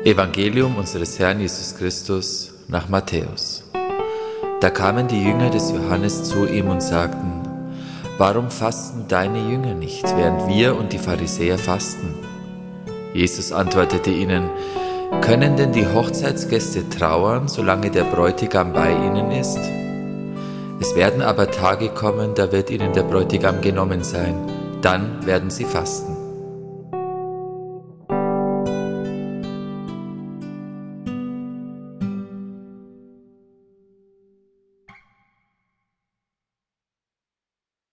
Evangelium unseres Herrn Jesus Christus nach Matthäus. Da kamen die Jünger des Johannes zu ihm und sagten: Warum fasten deine Jünger nicht, während wir und die Pharisäer fasten? Jesus antwortete ihnen: Können denn die Hochzeitsgäste trauern, solange der Bräutigam bei ihnen ist? Es werden aber Tage kommen, da wird ihnen der Bräutigam genommen sein, dann werden sie fasten.